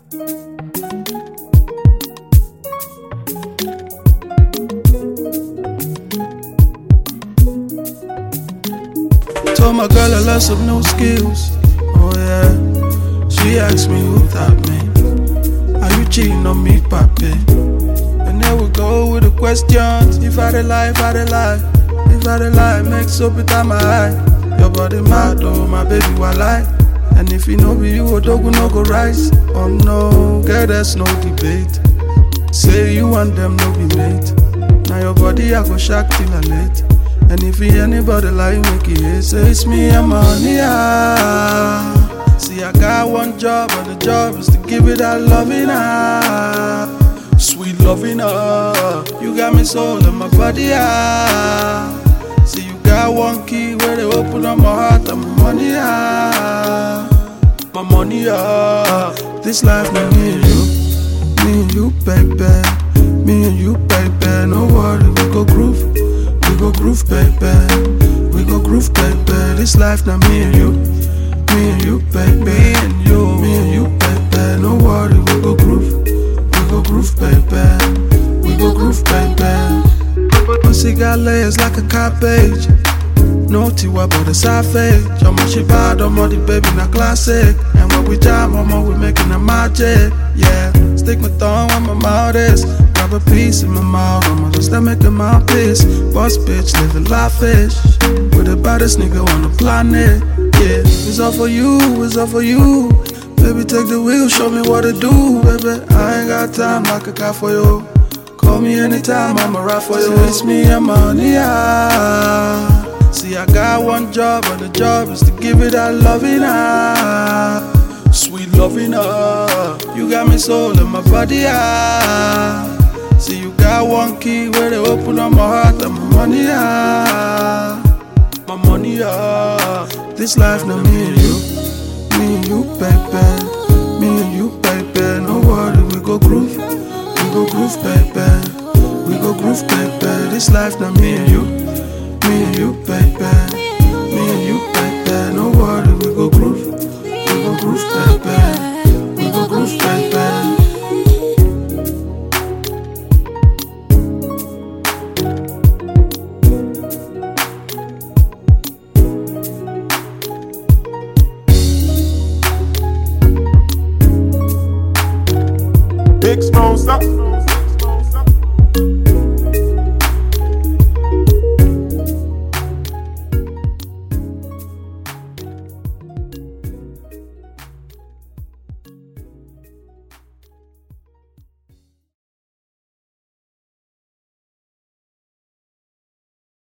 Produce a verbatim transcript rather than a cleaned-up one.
Told my girl I learned some new skills. Oh yeah. She asked me who that mean. Are you cheating on me, papi? And then we go with the questions. If I dey lie, if I dey lie, if I dey lie, make soap it out my eye. Your body mad, oh my baby, why lie? And if you know be you, Odogu no go rise. Oh no, girl, there's no debate. Say you want them, no be mate. Now your body I go shock till I late. And if you anybody like make it hate, say it's me and money. Ah. See I got one job and the job is to give it that loving. Ah. Sweet loving. Ah. You got me soul in my body. Ah. See you got one key where they open up my heart and my money. Ah. My money. Ah. This life not me and you. Me and you, baby. Me and you, baby. No worry, we go groove. We go groove, baby. We go groove, baby. This life not me and you. Me and you, baby. Me and you. Me and you, baby. No worry, we go groove. We go groove, baby. We go groove, baby. Pussy got layers like a cabbage. No tiwa but a savage. I'm a shibad, I'm the baby, not classic. And when we jam, I'm always making a magic. Yeah, stick my tongue where my mouth is. Grab a piece in my mouth, I'm just make a mouthpiece. Boss bitch, living lavish. With the baddest nigga on the planet. Yeah, it's all for you, it's all for you. Baby, take the wheel, show me what to do. Baby, I ain't got time like a car for you. Call me anytime, I'ma ride for you. It's me and money, ah. See, I got one job, and the job is to give it that loving, ah. Sweet loving, ah. You got me soul in my body, ah. See, you got one key where they open up my heart and my money, ah. My money, ah. This life, not me and you. Me and you, baby. Me and you, baby. No worry, we go groove. We go groove, baby. We go groove, baby. This life, not me and you. Me and you, baby. Me and you, baby. No worry, we go groove. We go groove, baby. We go groove, baby. Big Smoke, stop.